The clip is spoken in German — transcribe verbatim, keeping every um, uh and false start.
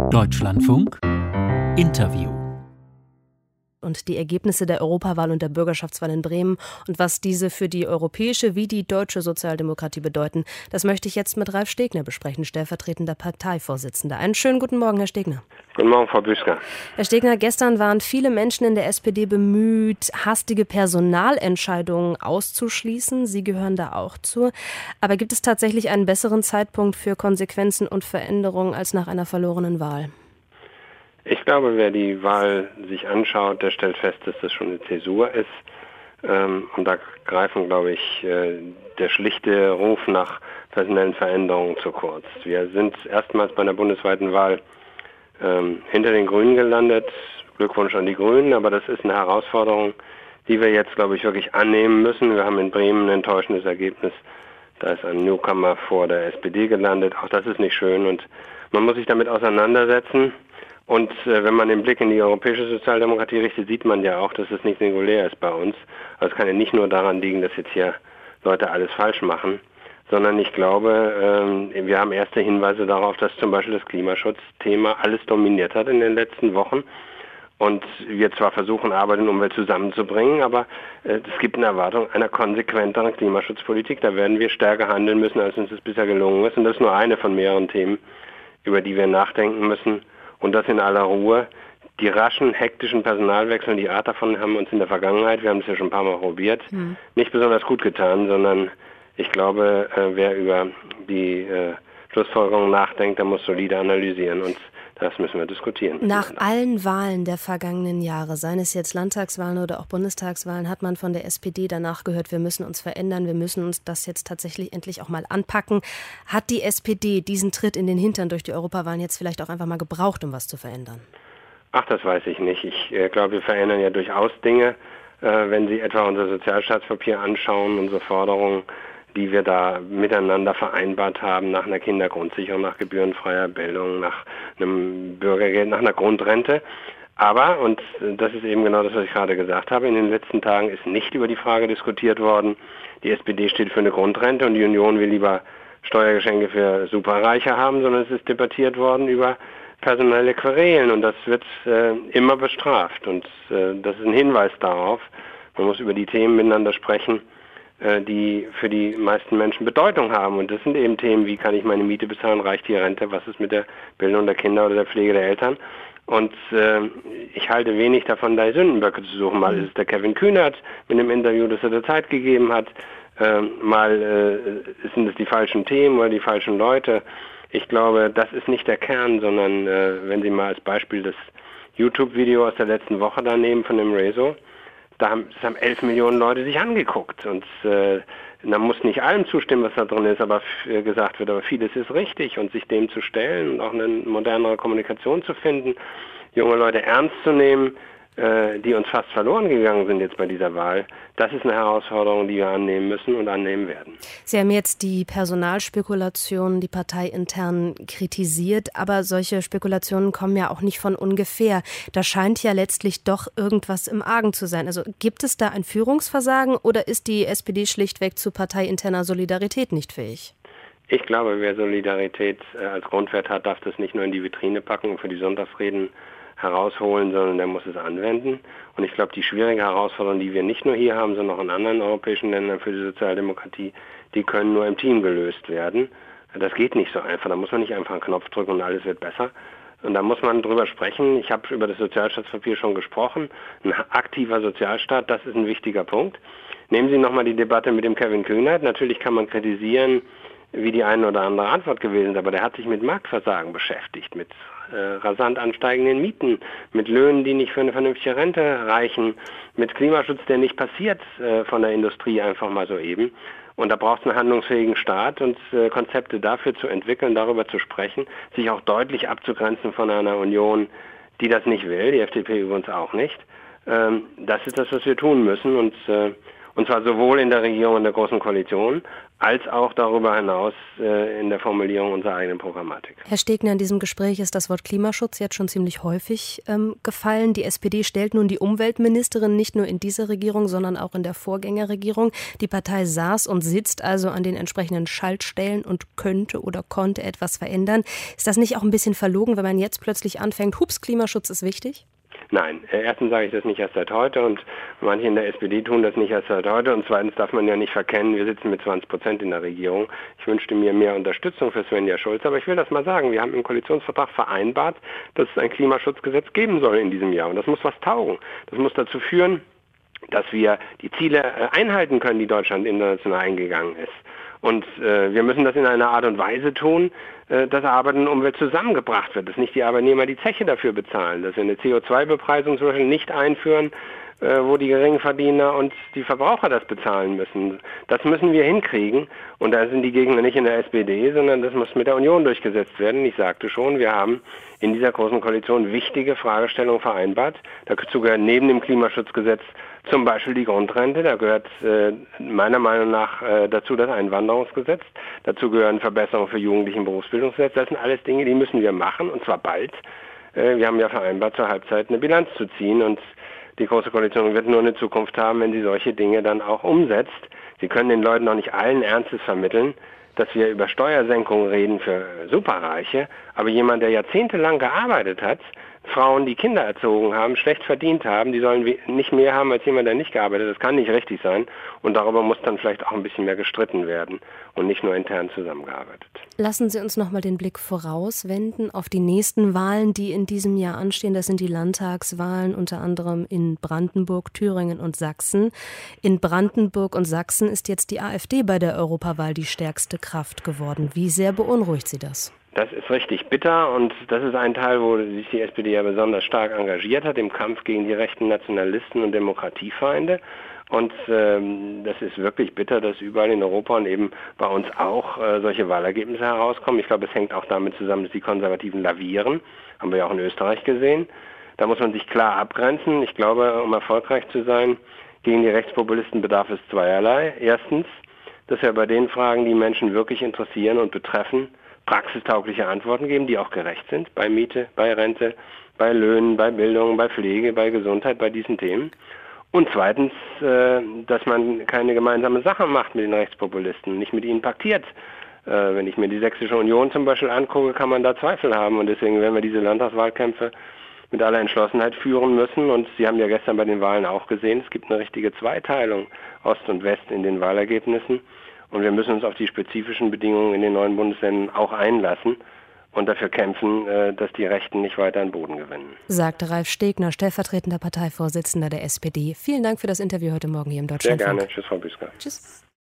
Deutschlandfunk Interview. Und die Ergebnisse der Europawahl und der Bürgerschaftswahl in Bremen und was diese für die europäische wie die deutsche Sozialdemokratie bedeuten, das möchte ich jetzt mit Ralf Stegner besprechen, stellvertretender Parteivorsitzender. Einen schönen guten Morgen, Herr Stegner. Guten Morgen, Frau Büsker. Herr Stegner, gestern waren viele Menschen in der S P D bemüht, hastige Personalentscheidungen auszuschließen. Sie gehören da auch zu. Aber gibt es tatsächlich einen besseren Zeitpunkt für Konsequenzen und Veränderungen als nach einer verlorenen Wahl? Ich glaube, wer die Wahl sich anschaut, der stellt fest, dass das schon eine Zäsur ist. Und da greifen, glaube ich, der schlichte Ruf nach personellen Veränderungen zu kurz. Wir sind erstmals bei einer bundesweiten Wahl hinter den Grünen gelandet. Glückwunsch an die Grünen, aber das ist eine Herausforderung, die wir jetzt, glaube ich, wirklich annehmen müssen. Wir haben in Bremen ein enttäuschendes Ergebnis. Da ist ein Newcomer vor der S P D gelandet. Auch das ist nicht schön und man muss sich damit auseinandersetzen. Und äh, wenn man den Blick in die europäische Sozialdemokratie richtet, sieht man ja auch, dass es nicht singulär ist bei uns. Also es kann ja nicht nur daran liegen, dass jetzt hier Leute alles falsch machen, sondern ich glaube, ähm, wir haben erste Hinweise darauf, dass zum Beispiel das Klimaschutzthema alles dominiert hat in den letzten Wochen. Und wir zwar versuchen, Arbeit und Umwelt zusammenzubringen, aber äh, es gibt eine Erwartung einer konsequenteren Klimaschutzpolitik. Da werden wir stärker handeln müssen, als uns das bisher gelungen ist. Und das ist nur eine von mehreren Themen, über die wir nachdenken müssen. Und das in aller Ruhe. Die raschen, hektischen Personalwechsel, die Art davon haben uns in der Vergangenheit, wir haben es ja schon ein paar Mal probiert, hm. nicht besonders gut getan, sondern ich glaube, äh, wer über die äh, Schlussfolgerungen nachdenkt, der muss solide analysieren und das müssen wir diskutieren. Nach allen Wahlen der vergangenen Jahre, seien es jetzt Landtagswahlen oder auch Bundestagswahlen, hat man von der S P D danach gehört, wir müssen uns verändern, wir müssen uns das jetzt tatsächlich endlich auch mal anpacken. Hat die S P D diesen Tritt in den Hintern durch die Europawahlen jetzt vielleicht auch einfach mal gebraucht, um was zu verändern? Ach, das weiß ich nicht. Ich äh, glaube, wir verändern ja durchaus Dinge. Äh, wenn Sie etwa unser Sozialstaatspapier anschauen, unsere Forderungen, die wir da miteinander vereinbart haben, nach einer Kindergrundsicherung, nach gebührenfreier Bildung, nach einem Bürgergeld, nach einer Grundrente. Aber, und das ist eben genau das, was ich gerade gesagt habe, in den letzten Tagen ist nicht über die Frage diskutiert worden, die S P D steht für eine Grundrente und die Union will lieber Steuergeschenke für Superreiche haben, sondern es ist debattiert worden über personelle Querelen und das wird äh, immer bestraft. Und äh, das ist ein Hinweis darauf, man muss über die Themen miteinander sprechen, die für die meisten Menschen Bedeutung haben. Und das sind eben Themen, wie kann ich meine Miete bezahlen, reicht die Rente, was ist mit der Bildung der Kinder oder der Pflege der Eltern. Und äh, ich halte wenig davon, da Sündenböcke zu suchen. Mal ist es der Kevin Kühnert mit einem Interview, das er der Zeit gegeben hat. Äh, mal äh, sind es die falschen Themen oder die falschen Leute. Ich glaube, das ist nicht der Kern, sondern äh, wenn Sie mal als Beispiel das YouTube-Video aus der letzten Woche da nehmen von dem Rezo, Da haben, das haben elf Millionen Leute sich angeguckt und äh, man muss nicht allem zustimmen, was da drin ist, aber f- gesagt wird, aber vieles ist richtig und sich dem zu stellen und auch eine modernere Kommunikation zu finden, junge Leute ernst zu nehmen, äh, die uns fast verloren gegangen sind jetzt bei dieser Wahl, das ist eine Herausforderung, die wir annehmen müssen und annehmen werden. Sie haben jetzt die Personalspekulationen, die parteiintern kritisiert, aber solche Spekulationen kommen ja auch nicht von ungefähr. Da scheint ja letztlich doch irgendwas im Argen zu sein. Also gibt es da ein Führungsversagen oder ist die S P D schlichtweg zu parteiinterner Solidarität nicht fähig? Ich glaube, wer Solidarität äh, als Grundwert hat, darf das nicht nur in die Vitrine packen und für die Sonntagsreden herausholen, sondern der muss es anwenden. Und ich glaube, die schwierige Herausforderung, die wir nicht nur hier haben, sondern auch in anderen europäischen Ländern für die Sozialdemokratie, die können nur im Team gelöst werden. Das geht nicht so einfach. Da muss man nicht einfach einen Knopf drücken und alles wird besser. Und da muss man drüber sprechen. Ich habe über das Sozialstaatspapier schon gesprochen. Ein aktiver Sozialstaat, das ist ein wichtiger Punkt. Nehmen Sie nochmal die Debatte mit dem Kevin Kühnert. Natürlich kann man kritisieren, wie die eine oder andere Antwort gewesen ist, aber der hat sich mit Marktversagen beschäftigt, mit äh, rasant ansteigenden Mieten, mit Löhnen, die nicht für eine vernünftige Rente reichen, mit Klimaschutz, der nicht passiert äh, von der Industrie einfach mal so eben. Und da braucht es einen handlungsfähigen Staat und äh, Konzepte dafür zu entwickeln, darüber zu sprechen, sich auch deutlich abzugrenzen von einer Union, die das nicht will, die F D P übrigens auch nicht. Ähm, das ist das, was wir tun müssen und äh, Und zwar sowohl in der Regierung und der Großen Koalition, als auch darüber hinaus äh, in der Formulierung unserer eigenen Programmatik. Herr Stegner, in diesem Gespräch ist das Wort Klimaschutz jetzt schon ziemlich häufig ähm, gefallen. Die S P D stellt nun die Umweltministerin nicht nur in dieser Regierung, sondern auch in der Vorgängerregierung. Die Partei saß und sitzt also an den entsprechenden Schaltstellen und könnte oder konnte etwas verändern. Ist das nicht auch ein bisschen verlogen, wenn man jetzt plötzlich anfängt, hups, Klimaschutz ist wichtig? Nein, erstens sage ich das nicht erst seit heute und manche in der S P D tun das nicht erst seit heute und zweitens darf man ja nicht verkennen, wir sitzen mit zwanzig Prozent in der Regierung. Ich wünschte mir mehr Unterstützung für Svenja Schulze, aber ich will das mal sagen, wir haben im Koalitionsvertrag vereinbart, dass es ein Klimaschutzgesetz geben soll in diesem Jahr und das muss was taugen. Das muss dazu führen, dass wir die Ziele einhalten können, die Deutschland international eingegangen ist. Und äh, wir müssen das in einer Art und Weise tun, äh, dass Arbeit und Umwelt zusammengebracht wird, dass nicht die Arbeitnehmer die Zeche dafür bezahlen, dass wir eine C O zwei Bepreisung zum Beispiel nicht einführen, äh, wo die Geringverdiener und die Verbraucher das bezahlen müssen. Das müssen wir hinkriegen und da sind die Gegner nicht in der S P D, sondern das muss mit der Union durchgesetzt werden. Ich sagte schon, wir haben in dieser Großen Koalition wichtige Fragestellungen vereinbart. Dazu gehört neben dem Klimaschutzgesetz zum Beispiel die Grundrente, da gehört äh, meiner Meinung nach äh, dazu das Einwanderungsgesetz, dazu gehören Verbesserungen für Jugendliche im Berufsbildungsgesetz. Das sind alles Dinge, die müssen wir machen und zwar bald. Äh, wir haben ja vereinbart, zur Halbzeit eine Bilanz zu ziehen und die Große Koalition wird nur eine Zukunft haben, wenn sie solche Dinge dann auch umsetzt. Sie können den Leuten noch nicht allen Ernstes vermitteln, dass wir über Steuersenkungen reden für Superreiche, aber jemand, der jahrzehntelang gearbeitet hat, Frauen, die Kinder erzogen haben, schlecht verdient haben, die sollen nicht mehr haben als jemand, der nicht gearbeitet hat. Das kann nicht richtig sein und darüber muss dann vielleicht auch ein bisschen mehr gestritten werden und nicht nur intern zusammengearbeitet. Lassen Sie uns noch mal den Blick vorauswenden auf die nächsten Wahlen, die in diesem Jahr anstehen. Das sind die Landtagswahlen, unter anderem in Brandenburg, Thüringen und Sachsen. In Brandenburg und Sachsen ist jetzt die AfD bei der Europawahl die stärkste Kraft geworden. Wie sehr beunruhigt Sie das? Das ist richtig bitter und das ist ein Teil, wo sich die S P D ja besonders stark engagiert hat im Kampf gegen die rechten Nationalisten und Demokratiefeinde. Und ähm, das ist wirklich bitter, dass überall in Europa und eben bei uns auch äh, solche Wahlergebnisse herauskommen. Ich glaube, es hängt auch damit zusammen, dass die Konservativen lavieren. Haben wir ja auch in Österreich gesehen. Da muss man sich klar abgrenzen. Ich glaube, um erfolgreich zu sein, gegen die Rechtspopulisten bedarf es zweierlei. Erstens, dass wir bei den Fragen, die Menschen wirklich interessieren und betreffen, praxistaugliche Antworten geben, die auch gerecht sind, bei Miete, bei Rente, bei Löhnen, bei Bildung, bei Pflege, bei Gesundheit, bei diesen Themen. Und zweitens, äh, dass man keine gemeinsame Sache macht mit den Rechtspopulisten, nicht mit ihnen paktiert. Äh, wenn ich mir die Sächsische Union zum Beispiel angucke, kann man da Zweifel haben und deswegen werden wir diese Landtagswahlkämpfe mit aller Entschlossenheit führen müssen. Und Sie haben ja gestern bei den Wahlen auch gesehen, es gibt eine richtige Zweiteilung Ost und West in den Wahlergebnissen. Und wir müssen uns auf die spezifischen Bedingungen in den neuen Bundesländern auch einlassen und dafür kämpfen, dass die Rechten nicht weiter an Boden gewinnen. Sagte Ralf Stegner, stellvertretender Parteivorsitzender der S P D. Vielen Dank für das Interview heute Morgen hier im Deutschlandfunk. Sehr gerne. Tschüss, Frau Büsker. Tschüss.